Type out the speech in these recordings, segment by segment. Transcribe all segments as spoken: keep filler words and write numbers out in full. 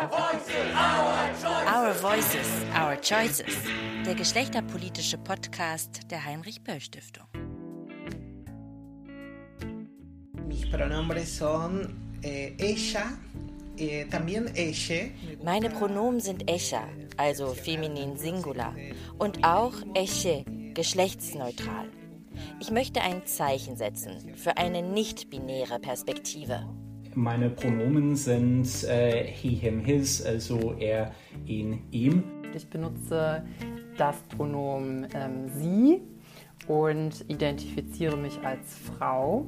Our Voices, Our Choices. Der geschlechterpolitische Podcast der Heinrich-Böll-Stiftung. Mis pronombres son eh, ella, eh, también ella. Meine Pronomen sind Escha, also feminin Singular, und auch Esche, geschlechtsneutral. Ich möchte ein Zeichen setzen für eine nicht-binäre Perspektive. Meine Pronomen sind äh, he, him, his, also er, ihn, ihm. Ich benutze das Pronomen ähm, sie und identifiziere mich als Frau.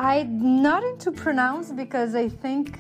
I'm not into pronouns because I think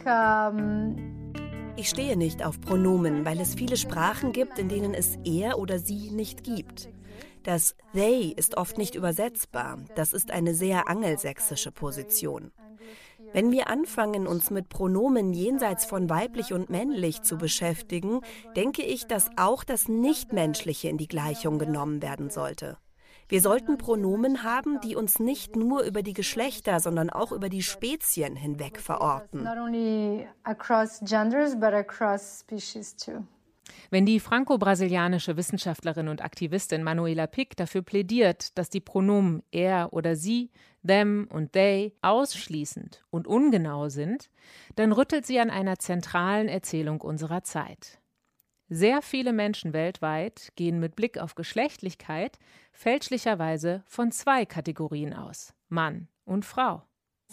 um Ich stehe nicht auf Pronomen, weil es viele Sprachen gibt, in denen es er oder sie nicht gibt. Das they ist oft nicht übersetzbar. Das ist eine sehr angelsächsische Position. Wenn wir anfangen, uns mit Pronomen jenseits von weiblich und männlich zu beschäftigen, denke ich, dass auch das Nichtmenschliche in die Gleichung genommen werden sollte. Wir sollten Pronomen haben, die uns nicht nur über die Geschlechter, sondern auch über die Spezien hinweg verorten. not only across genders, but across species too. Wenn die franco-brasilianische Wissenschaftlerin und Aktivistin Manuela Pick dafür plädiert, dass die Pronomen er oder sie, them und they ausschließend und ungenau sind, dann rüttelt sie an einer zentralen Erzählung unserer Zeit. Sehr viele Menschen weltweit gehen mit Blick auf Geschlechtlichkeit fälschlicherweise von zwei Kategorien aus: Mann und Frau.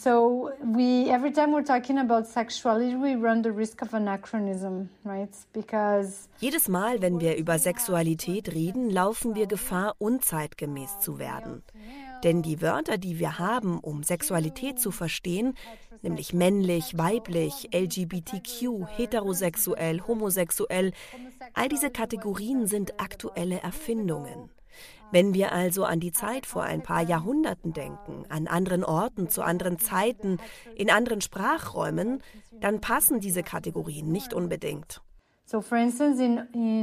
So we every time we're talking about sexuality, we run the risk of anachronism, right? Because Jedes Mal, wenn wir über Sexualität reden, laufen wir Gefahr, unzeitgemäß zu werden. Denn die Wörter, die wir haben, um Sexualität zu verstehen, nämlich männlich, weiblich, L G B T Q, heterosexuell, homosexuell, all diese Kategorien sind aktuelle Erfindungen. Wenn wir also an die Zeit vor ein paar Jahrhunderten denken, an anderen Orten, zu anderen Zeiten, in anderen Sprachräumen, dann passen diese Kategorien nicht unbedingt. So for instance, in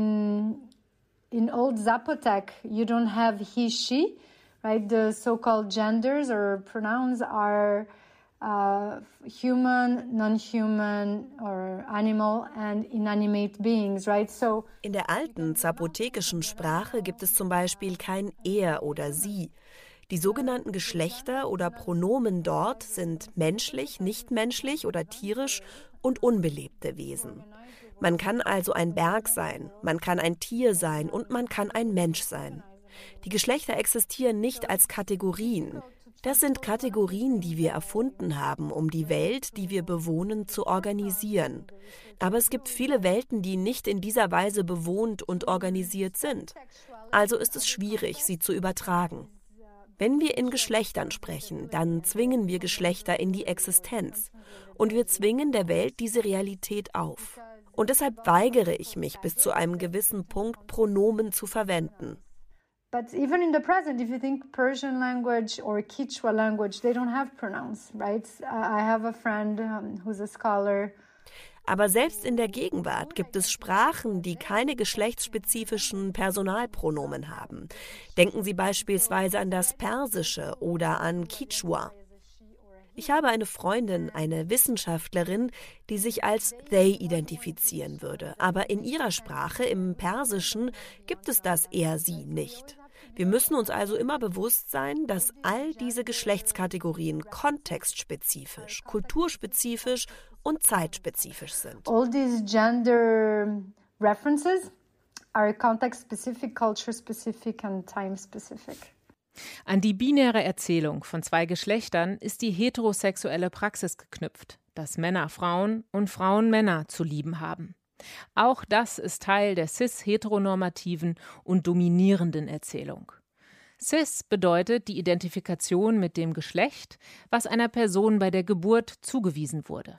in in Old Zapotec, you don't have he, she, right? The so-called genders or pronouns are uh, human, non-human or animal and inanimate beings, right? So In der alten zapotekischen Sprache gibt es zum Beispiel kein er oder sie. Die sogenannten Geschlechter oder Pronomen dort sind menschlich, nichtmenschlich oder tierisch und unbelebte Wesen. Man kann also ein Berg sein, man kann ein Tier sein und man kann ein Mensch sein. Die Geschlechter existieren nicht als Kategorien. Das sind Kategorien, die wir erfunden haben, um die Welt, die wir bewohnen, zu organisieren. Aber es gibt viele Welten, die nicht in dieser Weise bewohnt und organisiert sind. Also ist es schwierig, sie zu übertragen. Wenn wir in Geschlechtern sprechen, dann zwingen wir Geschlechter in die Existenz. Und wir zwingen der Welt diese Realität auf. Und deshalb weigere ich mich bis zu einem gewissen Punkt, Pronomen zu verwenden. But even in the present, if you think Persian language or Quechua language, they don't have pronouns, right? I have a friend um, who's a scholar. Aber selbst in der Gegenwart gibt es Sprachen, die keine geschlechtsspezifischen Personalpronomen haben. Denken Sie beispielsweise an das Persische oder an Quechua. Ich habe eine Freundin, eine Wissenschaftlerin, die sich als they identifizieren würde. Aber in ihrer Sprache, im Persischen, gibt es das er-sie nicht. Wir müssen uns also immer bewusst sein, dass all diese Geschlechtskategorien kontextspezifisch, kulturspezifisch und zeitspezifisch sind. All these gender references are context-specific, culture-specific and time-specific. An die binäre Erzählung von zwei Geschlechtern ist die heterosexuelle Praxis geknüpft, dass Männer Frauen und Frauen Männer zu lieben haben. Auch das ist Teil der cis-heteronormativen und dominierenden Erzählung. Cis bedeutet die Identifikation mit dem Geschlecht, was einer Person bei der Geburt zugewiesen wurde.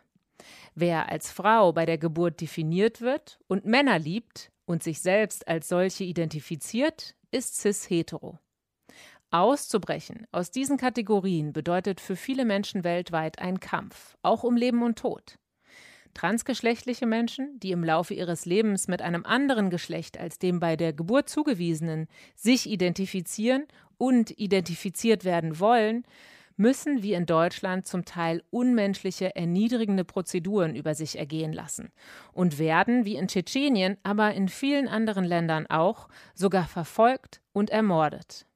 Wer als Frau bei der Geburt definiert wird und Männer liebt und sich selbst als solche identifiziert, ist cis-hetero. Auszubrechen aus diesen Kategorien bedeutet für viele Menschen weltweit ein Kampf, auch um Leben und Tod. Transgeschlechtliche Menschen, die im Laufe ihres Lebens mit einem anderen Geschlecht als dem bei der Geburt zugewiesenen sich identifizieren und identifiziert werden wollen, müssen wie in Deutschland zum Teil unmenschliche, erniedrigende Prozeduren über sich ergehen lassen und werden wie in Tschetschenien, aber in vielen anderen Ländern auch, sogar verfolgt und ermordet.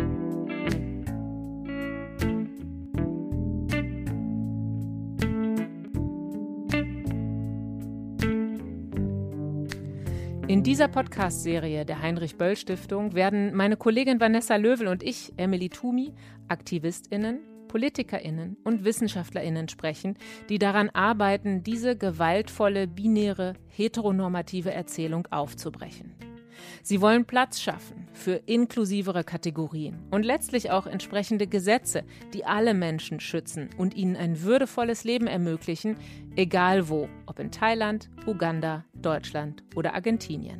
In dieser Podcast-Serie der Heinrich-Böll-Stiftung werden meine Kollegin Vanessa Löwel und ich, Emily Tumi, AktivistInnen, PolitikerInnen und WissenschaftlerInnen sprechen, die daran arbeiten, diese gewaltvolle, binäre, heteronormative Erzählung aufzubrechen. Sie wollen Platz schaffen für inklusivere Kategorien und letztlich auch entsprechende Gesetze, die alle Menschen schützen und ihnen ein würdevolles Leben ermöglichen, egal wo, ob in Thailand, Uganda, Deutschland oder Argentinien.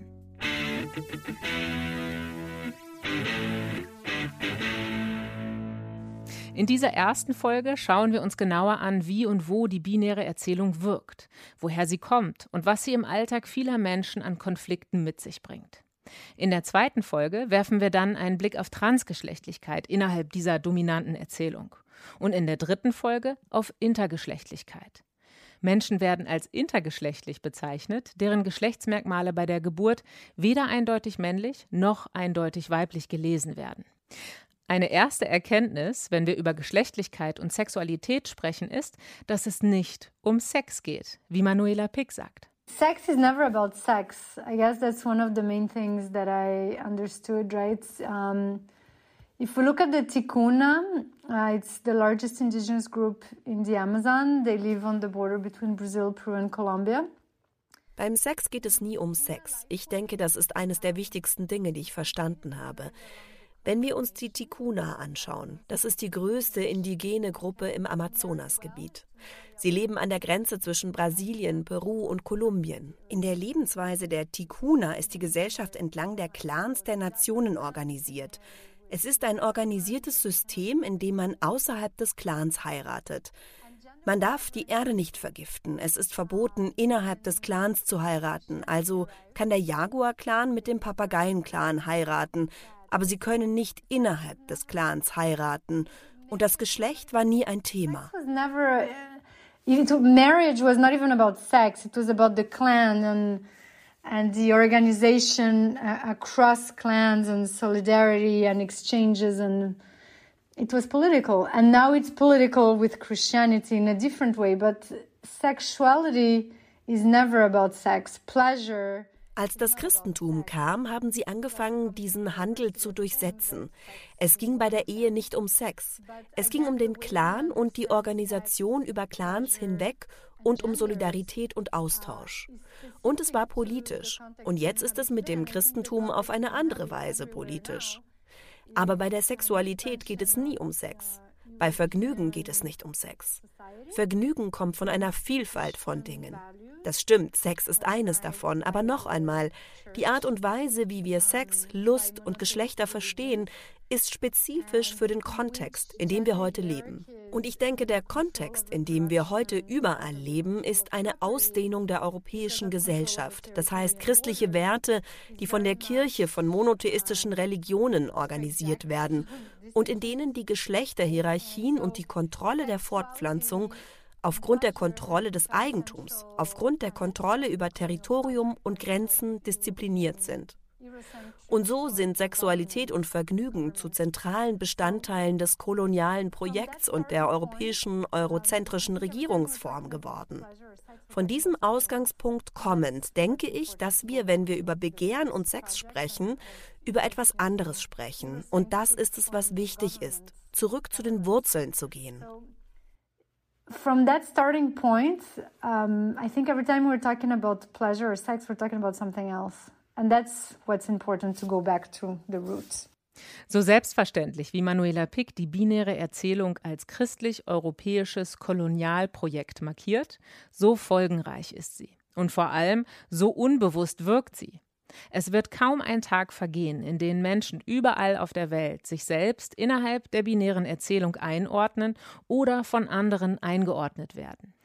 In dieser ersten Folge schauen wir uns genauer an, wie und wo die binäre Erzählung wirkt, woher sie kommt und was sie im Alltag vieler Menschen an Konflikten mit sich bringt. In der zweiten Folge werfen wir dann einen Blick auf Transgeschlechtlichkeit innerhalb dieser dominanten Erzählung. Und in der dritten Folge auf Intergeschlechtlichkeit. Menschen werden als intergeschlechtlich bezeichnet, deren Geschlechtsmerkmale bei der Geburt weder eindeutig männlich noch eindeutig weiblich gelesen werden. Eine erste Erkenntnis, wenn wir über Geschlechtlichkeit und Sexualität sprechen, ist, dass es nicht um Sex geht, wie Manuela Pick sagt. Sex is never about sex. I guess that's one of the main things that I understood, right? Um, if we look at the Ticuna, uh, it's the largest indigenous group in the Amazon. They live on the border between Brazil, Peru and Colombia. Beim Sex geht es nie um Sex. Ich denke, das ist eines der wichtigsten Dinge, die ich verstanden habe. Wenn wir uns die Ticuna anschauen, das ist die größte indigene Gruppe im Amazonasgebiet. Sie leben an der Grenze zwischen Brasilien, Peru und Kolumbien. In der Lebensweise der Ticuna ist die Gesellschaft entlang der Clans der Nationen organisiert. Es ist ein organisiertes System, in dem man außerhalb des Clans heiratet. Man darf die Erde nicht vergiften. Es ist verboten, innerhalb des Clans zu heiraten. Also kann der Jaguar-Clan mit dem Papageien-Clan heiraten, aber sie können nicht innerhalb des Clans heiraten. Und das Geschlecht war nie ein Thema. Marriage was not even about sex. It was about the clan and and the organization uh, across clans and solidarity and exchanges, and it was political. And now it's political with Christianity in a different way. But sexuality is never about sex. Pleasure. Als das Christentum kam, haben sie angefangen, diesen Handel zu durchsetzen. Es ging bei der Ehe nicht um Sex. Es ging um den Clan und die Organisation über Clans hinweg und um Solidarität und Austausch. Und es war politisch. Und jetzt ist es mit dem Christentum auf eine andere Weise politisch. Aber bei der Sexualität geht es nie um Sex. Bei Vergnügen geht es nicht um Sex. Vergnügen kommt von einer Vielfalt von Dingen. Das stimmt, Sex ist eines davon, aber noch einmal, die Art und Weise, wie wir Sex, Lust und Geschlechter verstehen, ist spezifisch für den Kontext, in dem wir heute leben. Und ich denke, der Kontext, in dem wir heute überall leben, ist eine Ausdehnung der europäischen Gesellschaft. Das heißt, christliche Werte, die von der Kirche, von monotheistischen Religionen organisiert werden und in denen die Geschlechterhierarchien und die Kontrolle der Fortpflanzung aufgrund der Kontrolle des Eigentums, aufgrund der Kontrolle über Territorium und Grenzen diszipliniert sind. Und so sind Sexualität und Vergnügen zu zentralen Bestandteilen des kolonialen Projekts und der europäischen eurozentrischen Regierungsform geworden. Von diesem Ausgangspunkt kommend denke ich, dass wir, wenn wir über Begehren und Sex sprechen, über etwas anderes sprechen. Und das ist es, was wichtig ist, zurück zu den Wurzeln zu gehen. From that starting point, um, I think every time we're talking about pleasure or sex, we're talking about something else. And that's what's important, to go back to the roots. So selbstverständlich, wie Manuela Pick die binäre Erzählung als christlich-europäisches Kolonialprojekt markiert, so folgenreich ist sie. Und vor allem, so unbewusst wirkt sie. Es wird kaum ein Tag vergehen, in dem Menschen überall auf der Welt sich selbst innerhalb der binären Erzählung einordnen oder von anderen eingeordnet werden.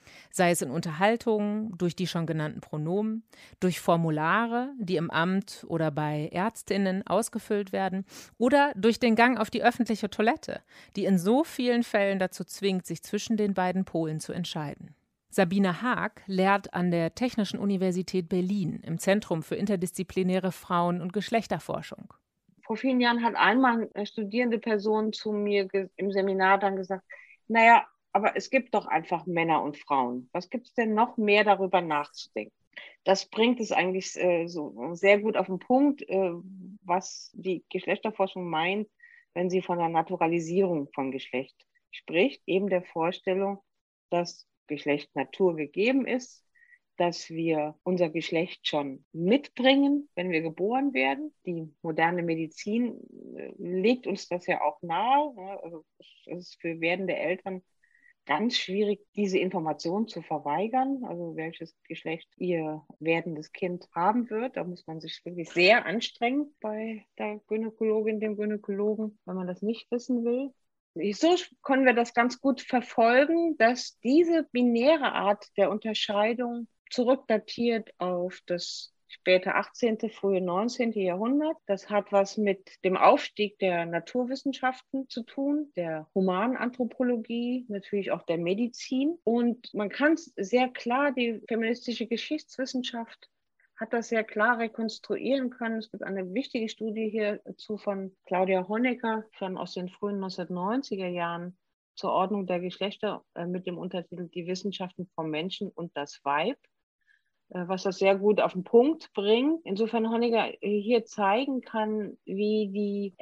Sei es in Unterhaltungen, durch die schon genannten Pronomen, durch Formulare, die im Amt oder bei Ärztinnen ausgefüllt werden, oder durch den Gang auf die öffentliche Toilette, die in so vielen Fällen dazu zwingt, sich zwischen den beiden Polen zu entscheiden. Sabine Haag lehrt an der Technischen Universität Berlin im Zentrum für interdisziplinäre Frauen- und Geschlechterforschung. Vor vielen Jahren hat einmal eine studierende Person zu mir im Seminar dann gesagt, naja, aber es gibt doch einfach Männer und Frauen. Was gibt es denn noch mehr darüber nachzudenken? Das bringt es eigentlich äh, so sehr gut auf den Punkt, äh, was die Geschlechterforschung meint, wenn sie von der Naturalisierung von Geschlecht spricht, eben der Vorstellung, dass Geschlecht Natur gegeben ist, dass wir unser Geschlecht schon mitbringen, wenn wir geboren werden. Die moderne Medizin äh, legt uns das ja auch nahe. Ne? Also es ist für werdende Eltern ganz schwierig, diese Information zu verweigern, also welches Geschlecht ihr werdendes Kind haben wird. Da muss man sich wirklich sehr anstrengen bei der Gynäkologin, dem Gynäkologen, wenn man das nicht wissen will. So können wir das ganz gut verfolgen, dass diese binäre Art der Unterscheidung zurückdatiert auf das späte achtzehnte, frühe neunzehnte Jahrhundert. Das hat was mit dem Aufstieg der Naturwissenschaften zu tun, der Humananthropologie, natürlich auch der Medizin. Und man kann es sehr klar, die feministische Geschichtswissenschaft hat das sehr klar rekonstruieren können. Es gibt eine wichtige Studie hierzu von Claudia Honecker, schon aus den frühen neunzehnhundertneunziger Jahren, zur Ordnung der Geschlechter mit dem Untertitel Die Wissenschaften vom Menschen und das Weib, was das sehr gut auf den Punkt bringt. Insofern Honecker hier zeigen kann, wie die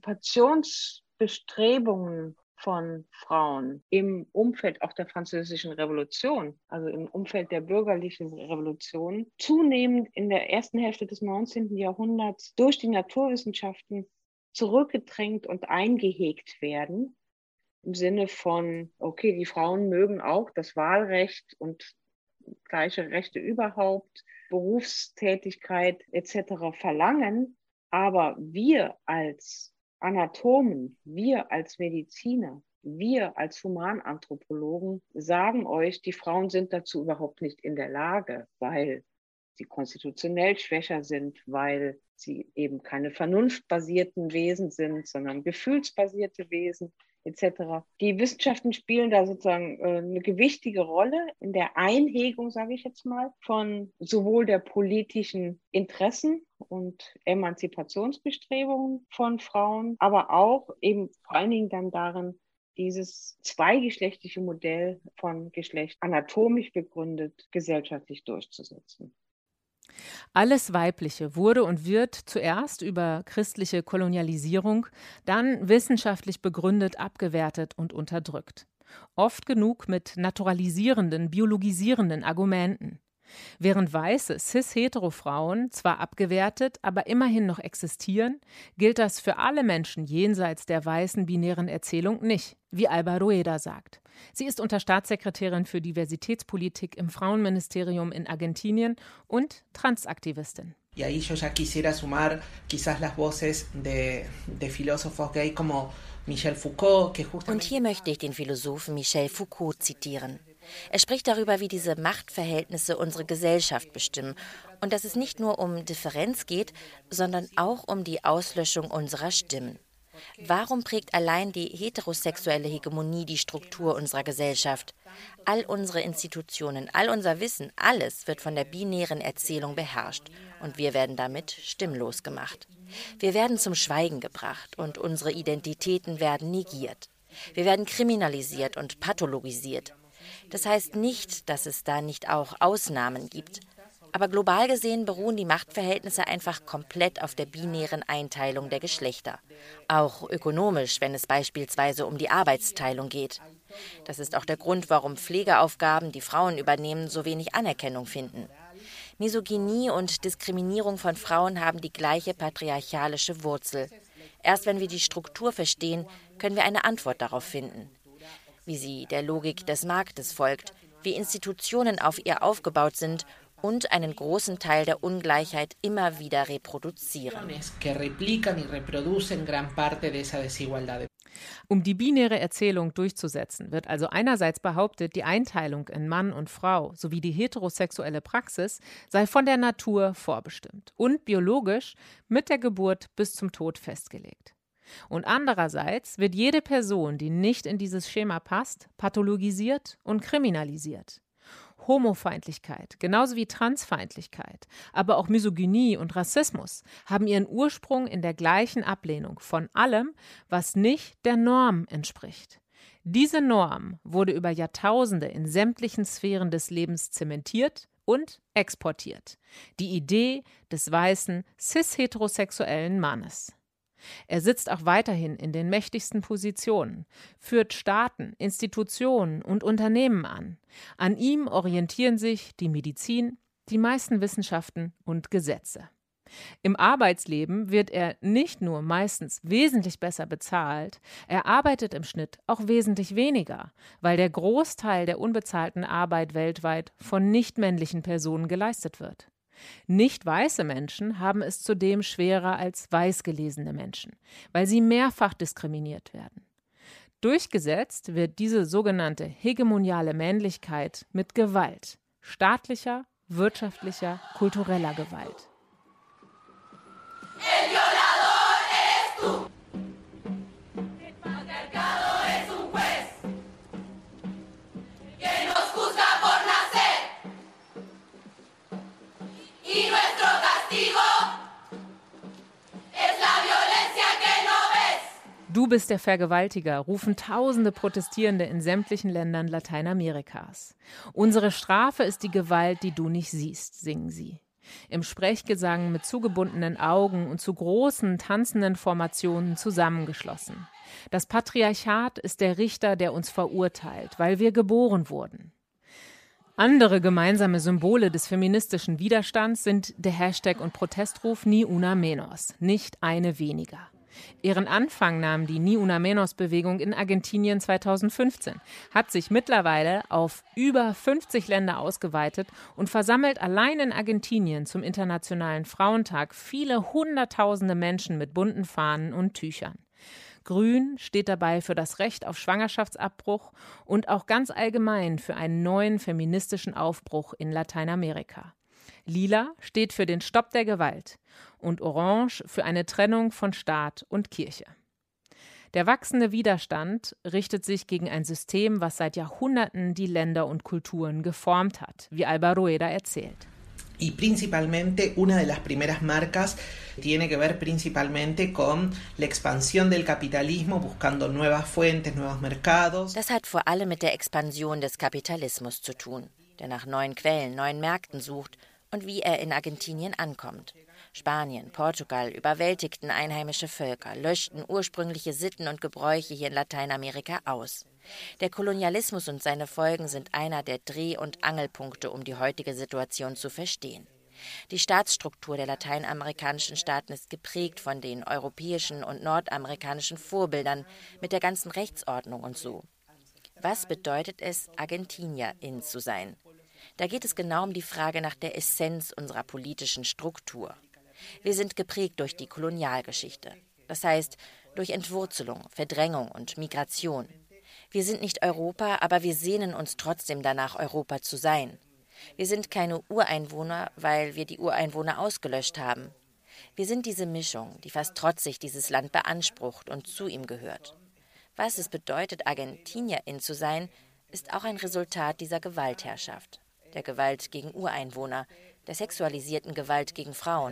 Emanzipationsbestrebungen von Frauen im Umfeld auch der Französischen Revolution, also im Umfeld der bürgerlichen Revolution, zunehmend in der ersten Hälfte des neunzehnten Jahrhunderts durch die Naturwissenschaften zurückgedrängt und eingehegt werden. Im Sinne von, okay, die Frauen mögen auch das Wahlrecht und gleiche Rechte überhaupt, Berufstätigkeit et cetera verlangen, aber wir als Anatomen, wir als Mediziner, wir als Humananthropologen sagen euch, die Frauen sind dazu überhaupt nicht in der Lage, weil sie konstitutionell schwächer sind, weil sie eben keine vernunftbasierten Wesen sind, sondern gefühlsbasierte Wesen et cetera. Die Wissenschaften spielen da sozusagen äh, eine gewichtige Rolle in der Einhegung, sage ich jetzt mal, von sowohl der politischen Interessen und Emanzipationsbestrebungen von Frauen, aber auch eben vor allen Dingen dann darin, dieses zweigeschlechtliche Modell von Geschlecht anatomisch begründet gesellschaftlich durchzusetzen. Alles Weibliche wurde und wird zuerst über christliche Kolonialisierung, dann wissenschaftlich begründet abgewertet und unterdrückt. Oft genug mit naturalisierenden, biologisierenden Argumenten. Während weiße cis-hetero-Frauen zwar abgewertet, aber immerhin noch existieren, gilt das für alle Menschen jenseits der weißen binären Erzählung nicht, wie Alba Rueda sagt. Sie ist Unterstaatssekretärin für Diversitätspolitik im Frauenministerium in Argentinien und Transaktivistin. Y ahí yo ya quisiera sumar quizás las voces de, de filósofos gay como Michel Foucault, que justamente... Und hier möchte ich den Philosophen Michel Foucault zitieren. Er spricht darüber, wie diese Machtverhältnisse unsere Gesellschaft bestimmen und dass es nicht nur um Differenz geht, sondern auch um die Auslöschung unserer Stimmen. Warum prägt allein die heterosexuelle Hegemonie die Struktur unserer Gesellschaft? All unsere Institutionen, all unser Wissen, alles wird von der binären Erzählung beherrscht und wir werden damit stimmlos gemacht. Wir werden zum Schweigen gebracht und unsere Identitäten werden negiert. Wir werden kriminalisiert und pathologisiert. Das heißt nicht, dass es da nicht auch Ausnahmen gibt. Aber global gesehen beruhen die Machtverhältnisse einfach komplett auf der binären Einteilung der Geschlechter. Auch ökonomisch, wenn es beispielsweise um die Arbeitsteilung geht. Das ist auch der Grund, warum Pflegeaufgaben, die Frauen übernehmen, so wenig Anerkennung finden. Misogynie und Diskriminierung von Frauen haben die gleiche patriarchalische Wurzel. Erst wenn wir die Struktur verstehen, können wir eine Antwort darauf finden. Wie sie der Logik des Marktes folgt, wie Institutionen auf ihr aufgebaut sind und einen großen Teil der Ungleichheit immer wieder reproduzieren. Um die binäre Erzählung durchzusetzen, wird also einerseits behauptet, die Einteilung in Mann und Frau sowie die heterosexuelle Praxis sei von der Natur vorbestimmt und biologisch mit der Geburt bis zum Tod festgelegt. Und andererseits wird jede Person, die nicht in dieses Schema passt, pathologisiert und kriminalisiert. Homofeindlichkeit, genauso wie Transfeindlichkeit, aber auch Misogynie und Rassismus haben ihren Ursprung in der gleichen Ablehnung von allem, was nicht der Norm entspricht. Diese Norm wurde über Jahrtausende in sämtlichen Sphären des Lebens zementiert und exportiert. Die Idee des weißen, cis-heterosexuellen Mannes. Er sitzt auch weiterhin in den mächtigsten Positionen, führt Staaten, Institutionen und Unternehmen an. An ihm orientieren sich die Medizin, die meisten Wissenschaften und Gesetze. Im Arbeitsleben wird er nicht nur meistens wesentlich besser bezahlt, er arbeitet im Schnitt auch wesentlich weniger, weil der Großteil der unbezahlten Arbeit weltweit von nichtmännlichen Personen geleistet wird. Nicht weiße Menschen haben es zudem schwerer als weiß gelesene Menschen, weil sie mehrfach diskriminiert werden. Durchgesetzt wird diese sogenannte hegemoniale Männlichkeit mit Gewalt, staatlicher, wirtschaftlicher, kultureller Gewalt. El violador eres tú. El patriarcado es un juez que nos juzga por nacer. Y nuestro castigo es la violencia que no ves. Du bist der Vergewaltiger, rufen tausende Protestierende in sämtlichen Ländern Lateinamerikas. Unsere Strafe ist die Gewalt, die du nicht siehst, singen sie. Im Sprechgesang mit zugebundenen Augen und zu großen, tanzenden Formationen zusammengeschlossen. Das Patriarchat ist der Richter, der uns verurteilt, weil wir geboren wurden. Andere gemeinsame Symbole des feministischen Widerstands sind der Hashtag und Protestruf Ni una menos, nicht eine weniger. Ihren Anfang nahm die Ni una menos Bewegung in Argentinien zweitausendfünfzehn, hat sich mittlerweile auf über fünfzig Länder ausgeweitet und versammelt allein in Argentinien zum Internationalen Frauentag viele Hunderttausende Menschen mit bunten Fahnen und Tüchern. Grün steht dabei für das Recht auf Schwangerschaftsabbruch und auch ganz allgemein für einen neuen feministischen Aufbruch in Lateinamerika. Lila steht für den Stopp der Gewalt und Orange für eine Trennung von Staat und Kirche. Der wachsende Widerstand richtet sich gegen ein System, was seit Jahrhunderten die Länder und Kulturen geformt hat, wie Alba Rueda erzählt. Y principalmente una de las primeras marcas tiene que ver principalmente con la expansión del capitalismo, buscando nuevas fuentes, nuevos mercados. Das hat vor allem mit der Expansion des Kapitalismus zu tun, der nach neuen Quellen, neuen Märkten sucht und wie er in Argentinien ankommt. Spanien, Portugal überwältigten einheimische Völker, löschten ursprüngliche Sitten und Gebräuche hier in Lateinamerika aus. Der Kolonialismus und seine Folgen sind einer der Dreh- und Angelpunkte, um die heutige Situation zu verstehen. Die Staatsstruktur der lateinamerikanischen Staaten ist geprägt von den europäischen und nordamerikanischen Vorbildern mit der ganzen Rechtsordnung und so. Was bedeutet es, Argentinierin zu sein? Da geht es genau um die Frage nach der Essenz unserer politischen Struktur. Wir sind geprägt durch die Kolonialgeschichte, das heißt durch Entwurzelung, Verdrängung und Migration. Wir sind nicht Europa, aber wir sehnen uns trotzdem danach, Europa zu sein. Wir sind keine Ureinwohner, weil wir die Ureinwohner ausgelöscht haben. Wir sind diese Mischung, die fast trotzig dieses Land beansprucht und zu ihm gehört. Was es bedeutet, Argentinierin zu sein, ist auch ein Resultat dieser Gewaltherrschaft, der Gewalt gegen Ureinwohner, der sexualisierten Gewalt gegen Frauen.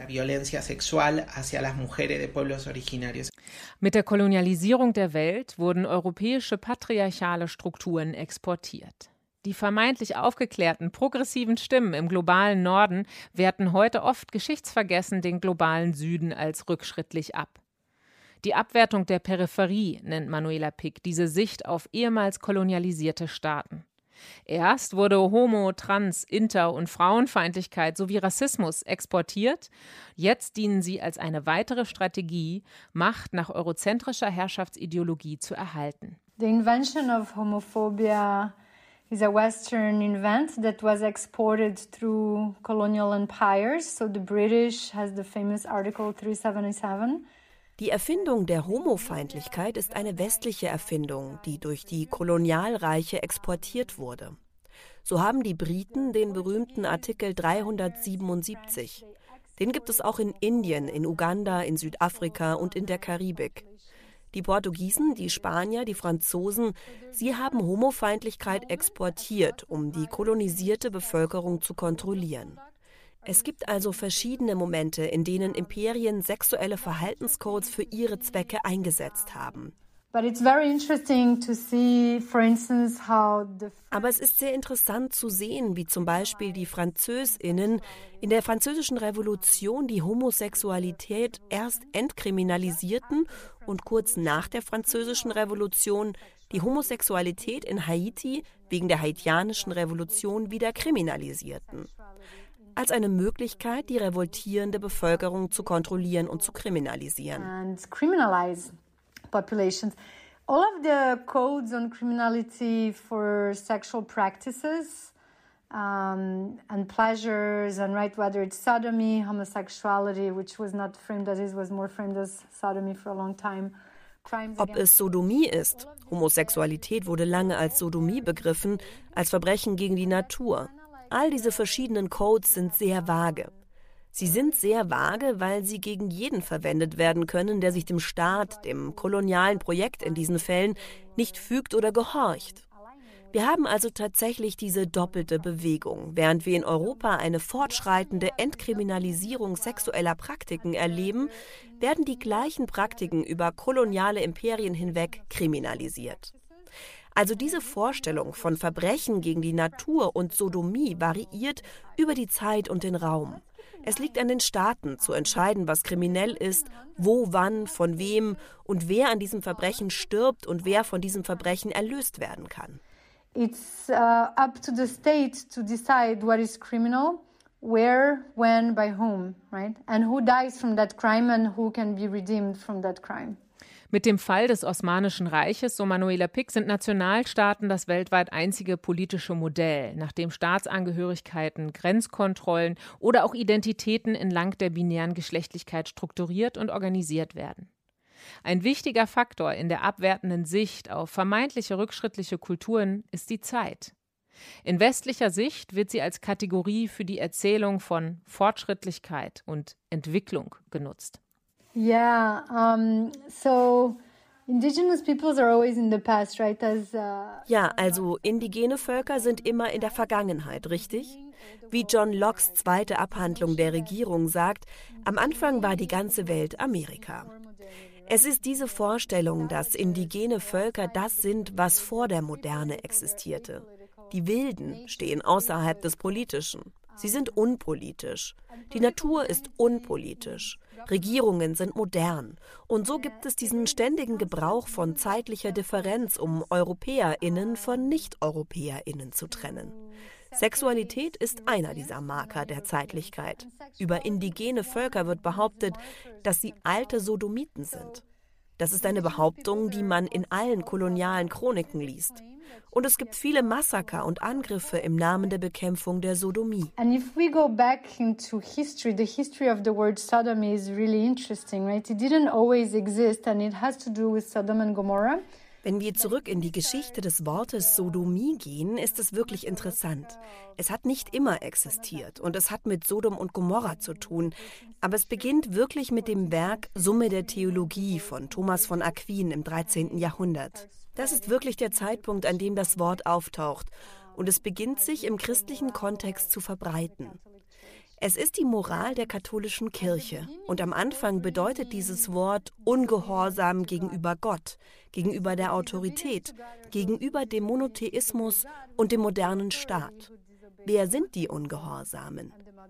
Mit der Kolonialisierung der Welt wurden europäische patriarchale Strukturen exportiert. Die vermeintlich aufgeklärten, progressiven Stimmen im globalen Norden werten heute oft geschichtsvergessen den globalen Süden als rückschrittlich ab. Die Abwertung der Peripherie nennt Manuela Pick diese Sicht auf ehemals kolonialisierte Staaten. Erst wurde Homo-, Trans-, Inter- und Frauenfeindlichkeit sowie Rassismus exportiert. Jetzt dienen sie als eine weitere Strategie, Macht nach eurozentrischer Herrschaftsideologie zu erhalten. The invention of homophobia is a Western invent that was exported through colonial empires. So the British has the famous Article three seventy-seven. Die Erfindung der Homofeindlichkeit ist eine westliche Erfindung, die durch die Kolonialreiche exportiert wurde. So haben die Briten den berühmten Artikel dreihundertsiebenundsiebzig. Den gibt es auch in Indien, in Uganda, in Südafrika und in der Karibik. Die Portugiesen, die Spanier, die Franzosen, sie haben Homofeindlichkeit exportiert, um die kolonisierte Bevölkerung zu kontrollieren. Es gibt also verschiedene Momente, in denen Imperien sexuelle Verhaltenscodes für ihre Zwecke eingesetzt haben. Aber es ist sehr interessant zu sehen, wie zum Beispiel die FranzösInnen in der Französischen Revolution die Homosexualität erst entkriminalisierten und kurz nach der Französischen Revolution die Homosexualität in Haiti wegen der haitianischen Revolution wieder kriminalisierten. Als eine Möglichkeit, die revoltierende Bevölkerung zu kontrollieren und zu kriminalisieren. And criminalize populations. All of the codes on criminality for sexual practices um, and pleasures and right, whether it's sodomy, homosexuality, which was not framed as it was more framed as sodomy for a long time. Ob es Sodomie ist. Homosexualität wurde lange als Sodomie begriffen, als Verbrechen gegen die Natur. All diese verschiedenen Codes sind sehr vage. Sie sind sehr vage, weil sie gegen jeden verwendet werden können, der sich dem Staat, dem kolonialen Projekt in diesen Fällen, nicht fügt oder gehorcht. Wir haben also tatsächlich diese doppelte Bewegung. Während wir in Europa eine fortschreitende Entkriminalisierung sexueller Praktiken erleben, werden die gleichen Praktiken über koloniale Imperien hinweg kriminalisiert. Also diese Vorstellung von Verbrechen gegen die Natur und Sodomie variiert über die Zeit und den Raum. Es liegt an den Staaten, zu entscheiden, was kriminell ist, wo, wann, von wem und wer an diesem Verbrechen stirbt und wer von diesem Verbrechen erlöst werden kann. It's uh, up to the state to decide what is criminal, where, when, by whom, right? And who dies from that crime and who can be redeemed from that crime. Mit dem Fall des Osmanischen Reiches, so Manuela Pick, sind Nationalstaaten das weltweit einzige politische Modell, nach dem Staatsangehörigkeiten, Grenzkontrollen oder auch Identitäten entlang der binären Geschlechtlichkeit strukturiert und organisiert werden. Ein wichtiger Faktor in der abwertenden Sicht auf vermeintliche rückschrittliche Kulturen ist die Zeit. In westlicher Sicht wird sie als Kategorie für die Erzählung von Fortschrittlichkeit und Entwicklung genutzt. Yeah, um, so indigenous peoples are always in the past, right? As, uh, ja, also indigene Völker sind immer in der Vergangenheit, richtig? Wie John Locke's zweite Abhandlung der Regierung sagt, am Anfang war die ganze Welt Amerika. Es ist diese Vorstellung, dass indigene Völker das sind, was vor der Moderne existierte. Die Wilden stehen außerhalb des Politischen. Sie sind unpolitisch. Die Natur ist unpolitisch. Regierungen sind modern. Und so gibt es diesen ständigen Gebrauch von zeitlicher Differenz, um EuropäerInnen von Nicht-EuropäerInnen zu trennen. Sexualität ist einer dieser Marker der Zeitlichkeit. Über indigene Völker wird behauptet, dass sie alte Sodomiten sind. Das ist eine Behauptung, die man in allen kolonialen Chroniken liest. Und es gibt viele Massaker und Angriffe im Namen der Bekämpfung der Sodomie. And if we go back into history, the history of the word sodomy is really interesting, right? It didn't always exist and it has to do with Sodom and Gomorrah. Wenn wir zurück in die Geschichte des Wortes Sodomie gehen, ist es wirklich interessant. Es hat nicht immer existiert und es hat mit Sodom und Gomorra zu tun. Aber es beginnt wirklich mit dem Werk Summe der Theologie von Thomas von Aquin im dreizehnten Jahrhundert. Das ist wirklich der Zeitpunkt, an dem das Wort auftaucht. Und es beginnt sich im christlichen Kontext zu verbreiten. Es ist die Moral der katholischen Kirche. Und am Anfang bedeutet dieses Wort Ungehorsam gegenüber Gott, gegenüber der Autorität, gegenüber dem Monotheismus und dem modernen Staat. Wer sind die Ungehorsamen?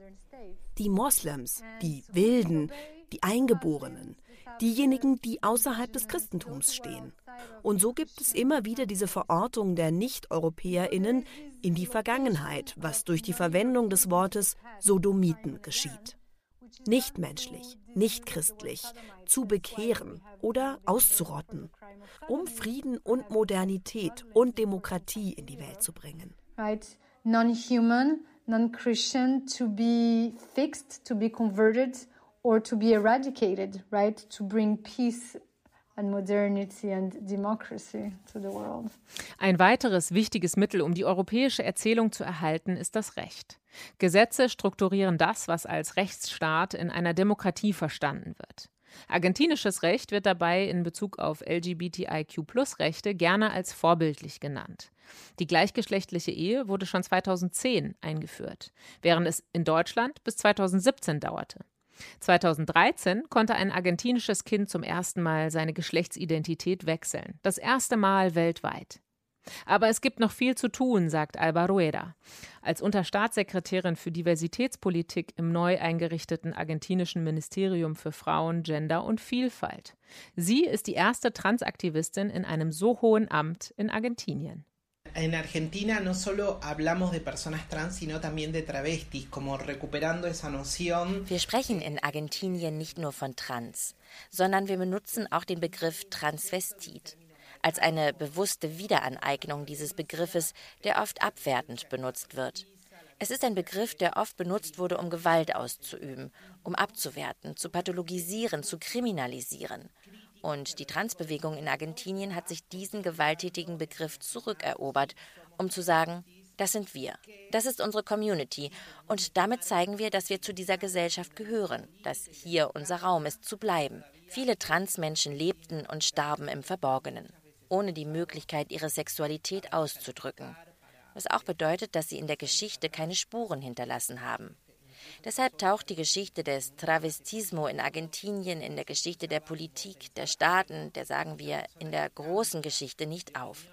Die Moslems, die Wilden, die Eingeborenen, diejenigen, die außerhalb des Christentums stehen. Und so gibt es immer wieder diese Verortung der Nicht-EuropäerInnen in die Vergangenheit, was durch die Verwendung des Wortes Sodomiten geschieht. Nichtmenschlich, nicht christlich, zu bekehren oder auszurotten. um Frieden und Modernität und Demokratie in die Welt zu bringen. Right? Non-human, non-Christian, to be fixed, to be converted or to be eradicated, right? To bring peace and modernity and democracy to the world. Ein weiteres wichtiges Mittel, um die europäische Erzählung zu erhalten, ist das Recht. Gesetze strukturieren das, was als Rechtsstaat in einer Demokratie verstanden wird. Argentinisches Recht wird dabei in Bezug auf L G B T I Q Plus Rechte gerne als vorbildlich genannt. Die gleichgeschlechtliche Ehe wurde schon zweitausendzehn eingeführt, während es in Deutschland bis zweitausendsiebzehn dauerte. zweitausenddreizehn konnte ein argentinisches Kind zum ersten Mal seine Geschlechtsidentität wechseln. Das erste Mal weltweit. Aber es gibt noch viel zu tun, sagt Alba Rueda. Als Unterstaatssekretärin für Diversitätspolitik im neu eingerichteten argentinischen Ministerium für Frauen, Gender und Vielfalt. Sie ist die erste Transaktivistin in einem so hohen Amt in Argentinien. En Argentina no solo hablamos de personas trans, sino también de travestis, como recuperando esa noción. Wir sprechen in Argentinien nicht nur von Trans, sondern wir benutzen auch den Begriff Transvestit als eine bewusste Wiederaneignung dieses Begriffes, der oft abwertend benutzt wird. Es ist ein Begriff, der oft benutzt wurde, um Gewalt auszuüben, um abzuwerten, zu pathologisieren, zu kriminalisieren. Und die Transbewegung in Argentinien hat sich diesen gewalttätigen Begriff zurückerobert, um zu sagen, das sind wir, das ist unsere Community und damit zeigen wir, dass wir zu dieser Gesellschaft gehören, dass hier unser Raum ist, zu bleiben. Viele Transmenschen lebten und starben im Verborgenen, ohne die Möglichkeit, ihre Sexualität auszudrücken, was auch bedeutet, dass sie in der Geschichte keine Spuren hinterlassen haben. Deshalb taucht die Geschichte des Travestismo in Argentinien in der Geschichte der Politik, der Staaten, der sagen wir, in der großen Geschichte nicht auf.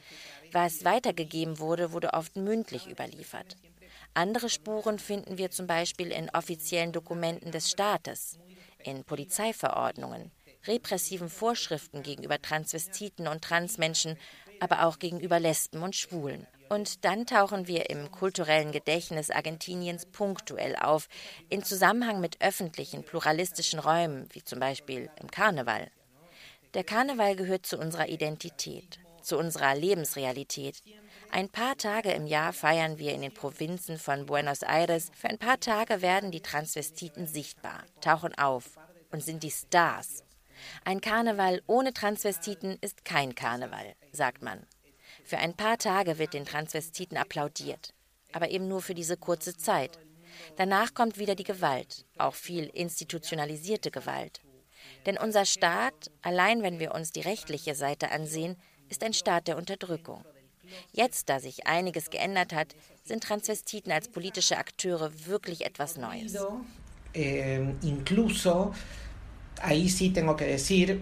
Was weitergegeben wurde, wurde oft mündlich überliefert. Andere Spuren finden wir zum Beispiel in offiziellen Dokumenten des Staates, in Polizeiverordnungen, repressiven Vorschriften gegenüber Transvestiten und Transmenschen, aber auch gegenüber Lesben und Schwulen. Und dann tauchen wir im kulturellen Gedächtnis Argentiniens punktuell auf, in Zusammenhang mit öffentlichen, pluralistischen Räumen, wie zum Beispiel im Karneval. Der Karneval gehört zu unserer Identität, zu unserer Lebensrealität. Ein paar Tage im Jahr feiern wir in den Provinzen von Buenos Aires. Für ein paar Tage werden die Transvestiten sichtbar, tauchen auf und sind die Stars. Ein Karneval ohne Transvestiten ist kein Karneval, sagt man. Für ein paar Tage wird den Transvestiten applaudiert, aber eben nur für diese kurze Zeit. Danach kommt wieder die Gewalt, auch viel institutionalisierte Gewalt. Denn unser Staat, allein wenn wir uns die rechtliche Seite ansehen, ist ein Staat der Unterdrückung. Jetzt, da sich einiges geändert hat, sind Transvestiten als politische Akteure wirklich etwas Neues. Eh, incluso, ahí sí tengo que decir,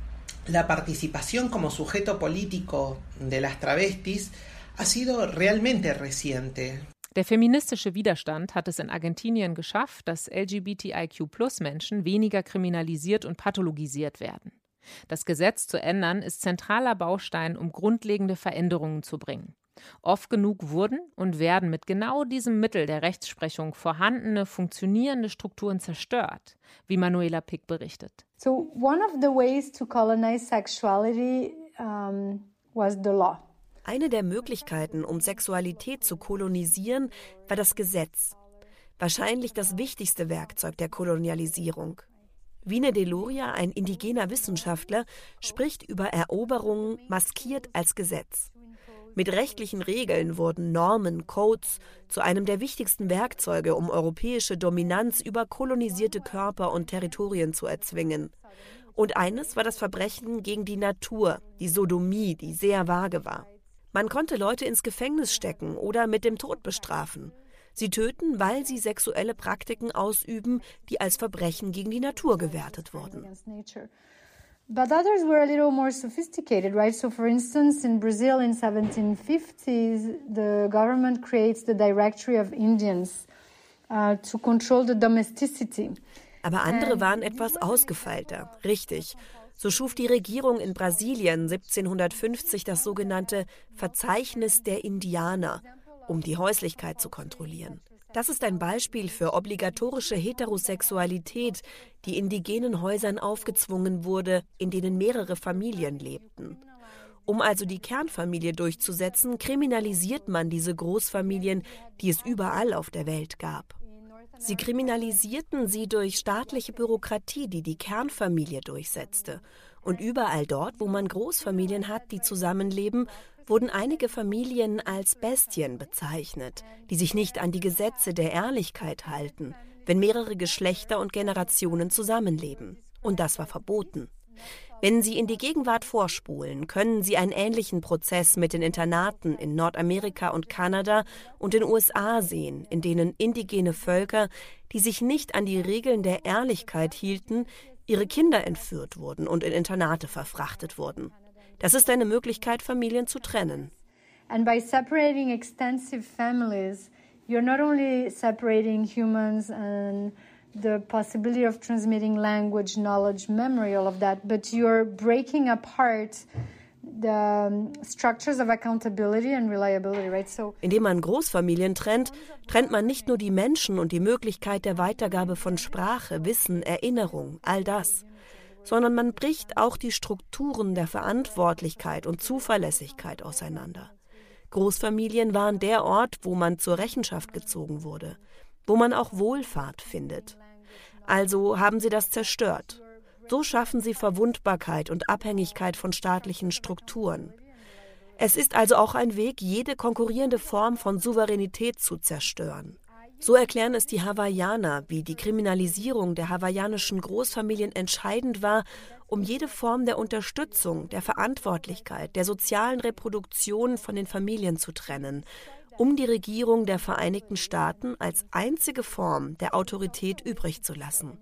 la participación como sujeto político de las travestis ha sido realmente reciente. Der feministische Widerstand hat es in Argentinien geschafft, dass L G B T I Q Plus Menschen weniger kriminalisiert und pathologisiert werden. Das Gesetz zu ändern ist zentraler Baustein, um grundlegende Veränderungen zu bringen. Oft genug wurden und werden mit genau diesem Mittel der Rechtsprechung vorhandene, funktionierende Strukturen zerstört, wie Manuela Pick berichtet. So one of the ways to colonize sexuality um, was the law. Eine der Möglichkeiten, um Sexualität zu kolonisieren, war das Gesetz. Wahrscheinlich das wichtigste Werkzeug der Kolonialisierung. Vine de Loria, ein indigener Wissenschaftler, spricht über Eroberungen maskiert als Gesetz. Mit rechtlichen Regeln wurden Normen, Codes zu einem der wichtigsten Werkzeuge, um europäische Dominanz über kolonisierte Körper und Territorien zu erzwingen. Und eines war das Verbrechen gegen die Natur, die Sodomie, die sehr vage war. Man konnte Leute ins Gefängnis stecken oder mit dem Tod bestrafen. Sie töten, weil sie sexuelle Praktiken ausüben, die als Verbrechen gegen die Natur gewertet wurden. But others were a little more sophisticated, right? So for instance, in Brazil in seventeen fifties, the government creates the Directory of Indians uh, to control the domesticity. Aber andere waren etwas ausgefeilter, richtig. So schuf die Regierung in Brasilien siebzehnhundertfünfzig das sogenannte Verzeichnis der Indianer, um die Häuslichkeit zu kontrollieren. Das ist ein Beispiel für obligatorische Heterosexualität, die indigenen Häusern aufgezwungen wurde, in denen mehrere Familien lebten. Um also die Kernfamilie durchzusetzen, kriminalisiert man diese Großfamilien, die es überall auf der Welt gab. Sie kriminalisierten sie durch staatliche Bürokratie, die die Kernfamilie durchsetzte. Und überall dort, wo man Großfamilien hat, die zusammenleben, wurden einige Familien als Bestien bezeichnet, die sich nicht an die Gesetze der Ehrlichkeit halten, wenn mehrere Geschlechter und Generationen zusammenleben. Und das war verboten. Wenn Sie in die Gegenwart vorspulen, können Sie einen ähnlichen Prozess mit den Internaten in Nordamerika und Kanada und den U S A sehen, in denen indigene Völker, die sich nicht an die Regeln der Ehrlichkeit hielten, ihre Kinder entführt wurden und in Internate verfrachtet wurden. Das ist eine Möglichkeit, Familien zu trennen. And by separating extensive families, you're not only separating humans and the possibility of transmitting language, knowledge, memory, all of that, but you're breaking apart the structures of accountability and reliability, right? So, indem man Großfamilien trennt, trennt man nicht nur die Menschen und die Möglichkeit der Weitergabe von Sprache, Wissen, Erinnerung, all das, sondern man bricht auch die Strukturen der Verantwortlichkeit und Zuverlässigkeit auseinander. Großfamilien waren der Ort, wo man zur Rechenschaft gezogen wurde, wo man auch Wohlfahrt findet. Also haben sie das zerstört. So schaffen sie Verwundbarkeit und Abhängigkeit von staatlichen Strukturen. Es ist also auch ein Weg, jede konkurrierende Form von Souveränität zu zerstören. So erklären es die Hawaiianer, wie die Kriminalisierung der hawaiianischen Großfamilien entscheidend war, um jede Form der Unterstützung, der Verantwortlichkeit, der sozialen Reproduktion von den Familien zu trennen, um die Regierung der Vereinigten Staaten als einzige Form der Autorität übrig zu lassen.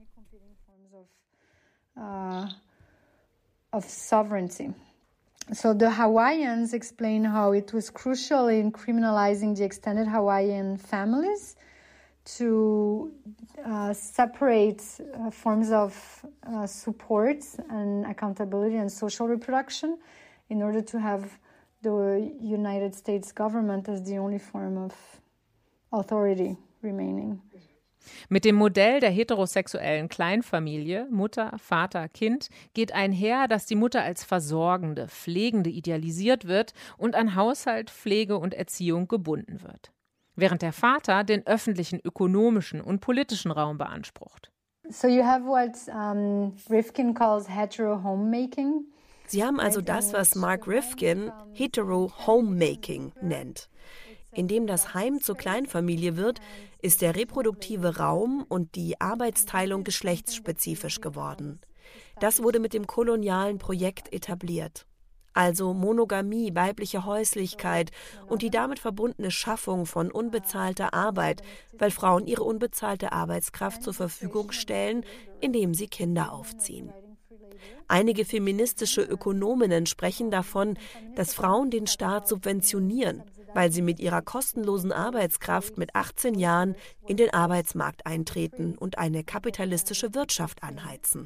Uh, of sovereignty. So the Hawaiians explain how it was crucial in criminalizing the extended Hawaiian families to uh, separate uh, forms of uh, support and accountability and social reproduction in order to have the United States government as the only form of authority remaining. Mit dem Modell der heterosexuellen Kleinfamilie, Mutter, Vater, Kind, geht einher, dass die Mutter als Versorgende, Pflegende idealisiert wird und an Haushalt, Pflege und Erziehung gebunden wird. Während der Vater den öffentlichen, ökonomischen und politischen Raum beansprucht. So you have what um, Rifkin calls hetero-homemaking. Sie haben also das, was Mark Rifkin hetero-homemaking nennt. Indem das Heim zur Kleinfamilie wird, ist der reproduktive Raum und die Arbeitsteilung geschlechtsspezifisch geworden. Das wurde mit dem kolonialen Projekt etabliert. Also Monogamie, weibliche Häuslichkeit und die damit verbundene Schaffung von unbezahlter Arbeit, weil Frauen ihre unbezahlte Arbeitskraft zur Verfügung stellen, indem sie Kinder aufziehen. Einige feministische Ökonominnen sprechen davon, dass Frauen den Staat subventionieren, weil sie mit ihrer kostenlosen Arbeitskraft mit achtzehn Jahren in den Arbeitsmarkt eintreten und eine kapitalistische Wirtschaft anheizen.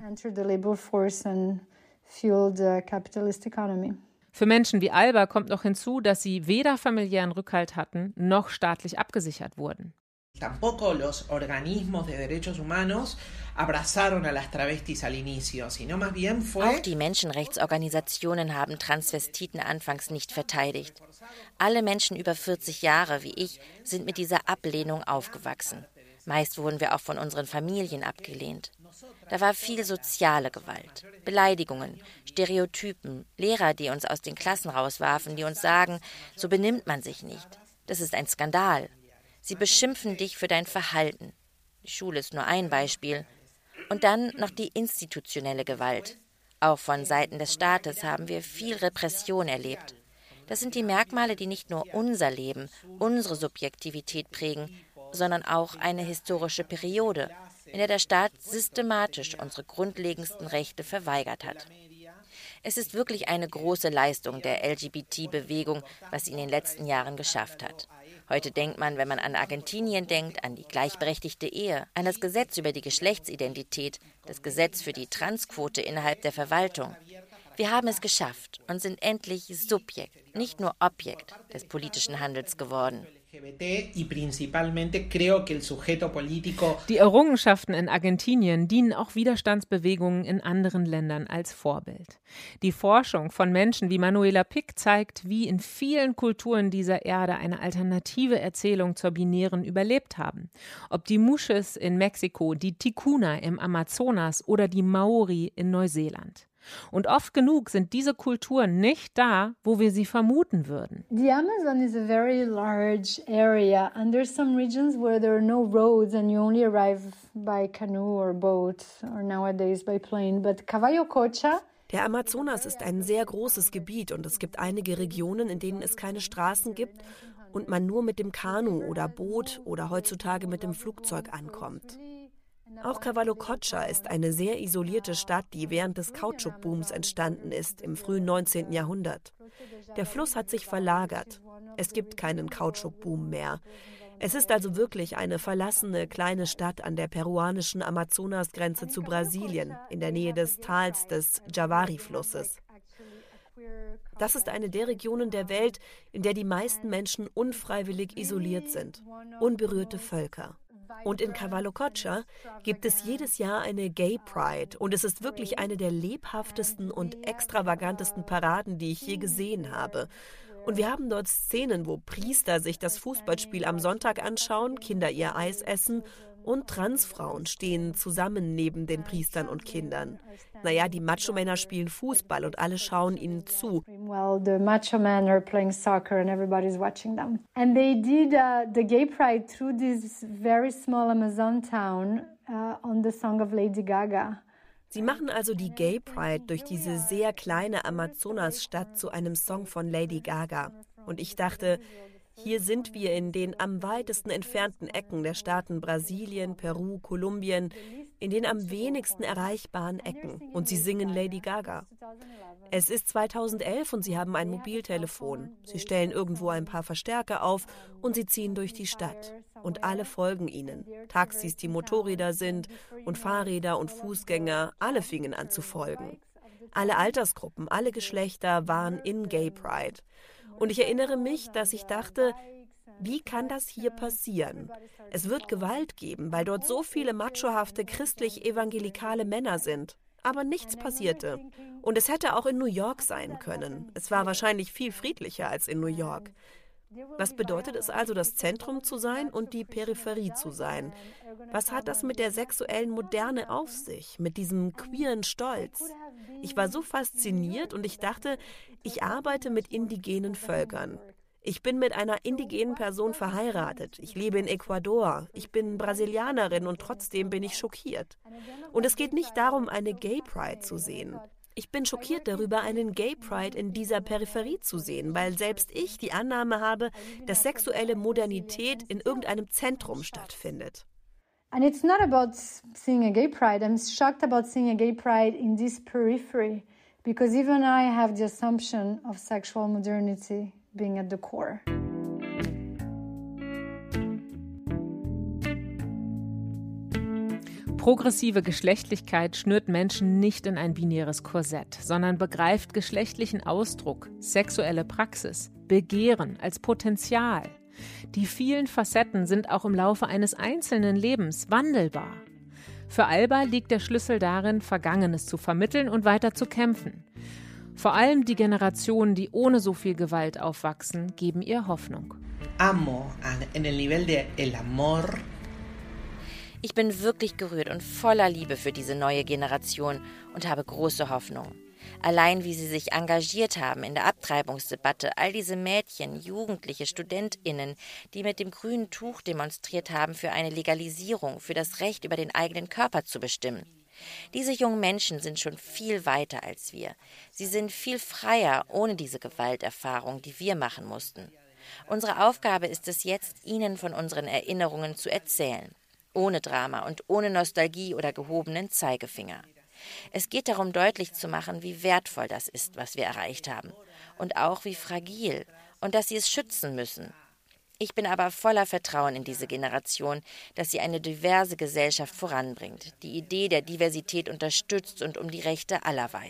Für Menschen wie Alba kommt noch hinzu, dass sie weder familiären Rückhalt hatten, noch staatlich abgesichert wurden. Tampoco los organismos de derechos humanos abrazaron a las travestis al inicio, sino más bien fue... Auch die Menschenrechtsorganisationen haben Transvestiten anfangs nicht verteidigt. Alle Menschen über vierzig Jahre wie ich sind mit dieser Ablehnung aufgewachsen. Meist wurden wir auch von unseren Familien abgelehnt. Da war viel soziale Gewalt, Beleidigungen, Stereotypen, Lehrer, die uns aus den Klassen rauswarfen, die uns sagen, so benimmt man sich nicht. Das ist ein Skandal. Sie beschimpfen dich für dein Verhalten. Die Schule ist nur ein Beispiel. Und dann noch die institutionelle Gewalt. Auch von Seiten des Staates haben wir viel Repression erlebt. Das sind die Merkmale, die nicht nur unser Leben, unsere Subjektivität prägen, sondern auch eine historische Periode, in der der Staat systematisch unsere grundlegendsten Rechte verweigert hat. Es ist wirklich eine große Leistung der L G B T-Bewegung, was sie in den letzten Jahren geschafft hat. Heute denkt man, wenn man an Argentinien denkt, an die gleichberechtigte Ehe, an das Gesetz über die Geschlechtsidentität, das Gesetz für die Transquote innerhalb der Verwaltung. Wir haben es geschafft und sind endlich Subjekt, nicht nur Objekt des politischen Handels geworden. Die Errungenschaften in Argentinien dienen auch Widerstandsbewegungen in anderen Ländern als Vorbild. Die Forschung von Menschen wie Manuela Pick zeigt, wie in vielen Kulturen dieser Erde eine alternative Erzählung zur binären überlebt haben. Ob die Muxes in Mexiko, die Ticuna im Amazonas oder die Maori in Neuseeland. Und oft genug sind diese Kulturen nicht da, wo wir sie vermuten würden. The Amazon is a very large area, and there's some regions where there are no roads and you only arrive by canoe or boat or nowadays by plane. But Cavallo Cocha. Der Amazonas ist ein sehr großes Gebiet und es gibt einige Regionen, in denen es keine Straßen gibt und man nur mit dem Kanu oder Boot oder heutzutage mit dem Flugzeug ankommt. Auch Cavallo Cocha ist eine sehr isolierte Stadt, die während des Kautschukbooms entstanden ist, im frühen neunzehnten Jahrhundert. Der Fluss hat sich verlagert. Es gibt keinen Kautschukboom mehr. Es ist also wirklich eine verlassene kleine Stadt an der peruanischen Amazonasgrenze zu Brasilien, in der Nähe des Tals des Javari-Flusses. Das ist eine der Regionen der Welt, in der die meisten Menschen unfreiwillig isoliert sind. Unberührte Völker. Und in Cavallo Cocha gibt es jedes Jahr eine Gay Pride und es ist wirklich eine der lebhaftesten und extravagantesten Paraden, die ich je gesehen habe. Und wir haben dort Szenen, wo Priester sich das Fußballspiel am Sonntag anschauen, Kinder ihr Eis essen und Transfrauen stehen zusammen neben den Priestern und Kindern. Naja, die Macho-Männer spielen Fußball und alle schauen ihnen zu. Well, the macho men are playing soccer and everybody's watching them. And they did uh, the Gay Pride through this very small Amazon town uh, on the song of Lady Gaga. Sie machen also die Gay Pride durch diese sehr kleine Amazonasstadt zu einem Song von Lady Gaga. Und ich dachte, hier sind wir in den am weitesten entfernten Ecken der Staaten Brasilien, Peru, Kolumbien, in den am wenigsten erreichbaren Ecken. Und sie singen Lady Gaga. Es ist zweitausendelf und sie haben ein Mobiltelefon. Sie stellen irgendwo ein paar Verstärker auf und sie ziehen durch die Stadt. Und alle folgen ihnen. Taxis, die Motorräder sind und Fahrräder und Fußgänger, alle fingen an zu folgen. Alle Altersgruppen, alle Geschlechter waren in Gay Pride. Und ich erinnere mich, dass ich dachte, wie kann das hier passieren? Es wird Gewalt geben, weil dort so viele machohafte christlich-evangelikale Männer sind. Aber nichts passierte. Und es hätte auch in New York sein können. Es war wahrscheinlich viel friedlicher als in New York. Was bedeutet es also, das Zentrum zu sein und die Peripherie zu sein? Was hat das mit der sexuellen Moderne auf sich, mit diesem queeren Stolz? Ich war so fasziniert und ich dachte, ich arbeite mit indigenen Völkern. Ich bin mit einer indigenen Person verheiratet. Ich lebe in Ecuador. Ich bin Brasilianerin und trotzdem bin ich schockiert. Und es geht nicht darum, eine Gay Pride zu sehen. Ich bin schockiert darüber, einen Gay Pride in dieser Peripherie zu sehen, weil selbst ich die Annahme habe, dass sexuelle Modernität in irgendeinem Zentrum stattfindet. And it's not about seeing a gay pride. I'm shocked about seeing a gay pride in this periphery, because even I have the assumption of sexual modernity being at the core. Progressive Geschlechtlichkeit schnürt Menschen nicht in ein binäres Korsett, sondern begreift geschlechtlichen Ausdruck, sexuelle Praxis, Begehren als Potenzial. Die vielen Facetten sind auch im Laufe eines einzelnen Lebens wandelbar. Für Alba liegt der Schlüssel darin, Vergangenes zu vermitteln und weiter zu kämpfen. Vor allem die Generationen, die ohne so viel Gewalt aufwachsen, geben ihr Hoffnung. Amo en el nivel de el amor. Ich bin wirklich gerührt und voller Liebe für diese neue Generation und habe große Hoffnung. Allein wie sie sich engagiert haben in der Abtreibungsdebatte, all diese Mädchen, Jugendliche, StudentInnen, die mit dem grünen Tuch demonstriert haben für eine Legalisierung, für das Recht über den eigenen Körper zu bestimmen. Diese jungen Menschen sind schon viel weiter als wir. Sie sind viel freier ohne diese Gewalterfahrung, die wir machen mussten. Unsere Aufgabe ist es jetzt, ihnen von unseren Erinnerungen zu erzählen. Ohne Drama und ohne Nostalgie oder gehobenen Zeigefinger. Es geht darum, deutlich zu machen, wie wertvoll das ist, was wir erreicht haben. Und auch wie fragil und dass sie es schützen müssen. Ich bin aber voller Vertrauen in diese Generation, dass sie eine diverse Gesellschaft voranbringt, die Idee der Diversität unterstützt und um die Rechte aller weiß.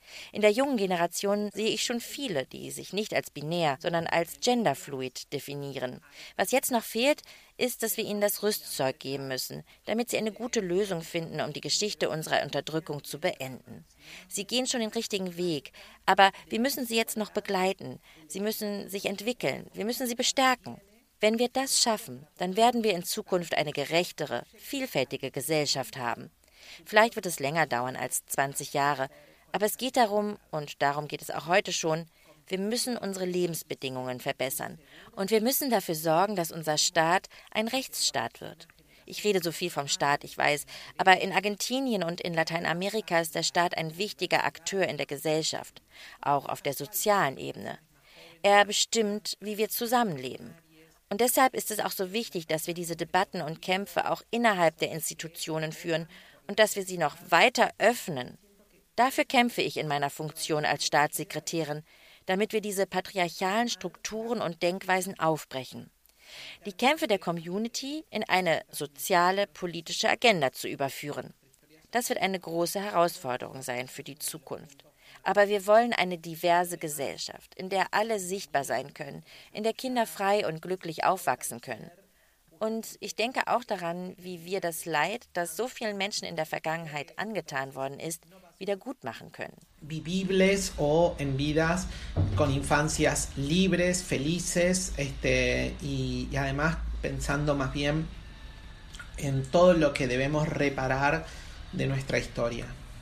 In der jungen Generation sehe ich schon viele, die sich nicht als binär, sondern als genderfluid definieren. Was jetzt noch fehlt, ist, dass wir ihnen das Rüstzeug geben müssen, damit sie eine gute Lösung finden, um die Geschichte unserer Unterdrückung zu beenden. Sie gehen schon den richtigen Weg, aber wir müssen sie jetzt noch begleiten. Sie müssen sich entwickeln, wir müssen sie bestärken. Wenn wir das schaffen, dann werden wir in Zukunft eine gerechtere, vielfältige Gesellschaft haben. Vielleicht wird es länger dauern als zwanzig Jahre, aber es geht darum, und darum geht es auch heute schon, wir müssen unsere Lebensbedingungen verbessern. Und wir müssen dafür sorgen, dass unser Staat ein Rechtsstaat wird. Ich rede so viel vom Staat, ich weiß, aber in Argentinien und in Lateinamerika ist der Staat ein wichtiger Akteur in der Gesellschaft, auch auf der sozialen Ebene. Er bestimmt, wie wir zusammenleben. Und deshalb ist es auch so wichtig, dass wir diese Debatten und Kämpfe auch innerhalb der Institutionen führen und dass wir sie noch weiter öffnen. Dafür kämpfe ich in meiner Funktion als Staatssekretärin, damit wir diese patriarchalen Strukturen und Denkweisen aufbrechen. Die Kämpfe der Community in eine soziale, politische Agenda zu überführen. Das wird eine große Herausforderung sein für die Zukunft. Aber wir wollen eine diverse Gesellschaft, in der alle sichtbar sein können, in der Kinder frei und glücklich aufwachsen können. Und ich denke auch daran, wie wir das Leid, das so vielen Menschen in der Vergangenheit angetan worden ist, wieder gut machen können. Vivibles o en vidas con infancias libres, felices, este, y, y además pensando más bien en todo lo que debemos reparar de nuestra historia.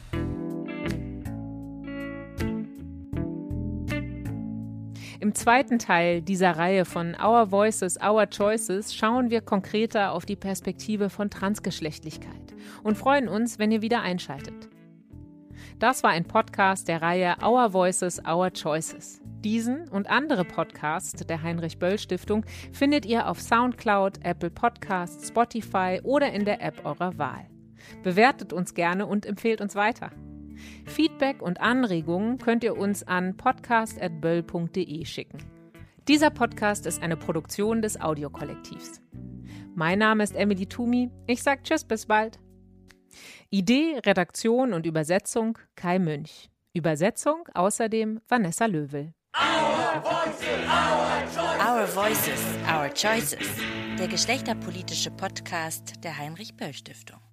Im zweiten Teil dieser Reihe von Our Voices, Our Choices schauen wir konkreter auf die Perspektive von Transgeschlechtlichkeit und freuen uns, wenn ihr wieder einschaltet. Das war ein Podcast der Reihe Our Voices, Our Choices. Diesen und andere Podcasts der Heinrich-Böll-Stiftung findet ihr auf Soundcloud, Apple Podcasts, Spotify oder in der App eurer Wahl. Bewertet uns gerne und empfehlt uns weiter. Feedback und Anregungen könnt ihr uns an podcast at böll punkt de schicken. Dieser Podcast ist eine Produktion des Audiokollektivs. Mein Name ist Emily Tumi. Ich sage Tschüss, bis bald. Idee, Redaktion und Übersetzung Kai Münch. Übersetzung außerdem Vanessa Löwel. Our voices, our choices. Our Voices, Our Choices. Der geschlechterpolitische Podcast der Heinrich-Böll-Stiftung.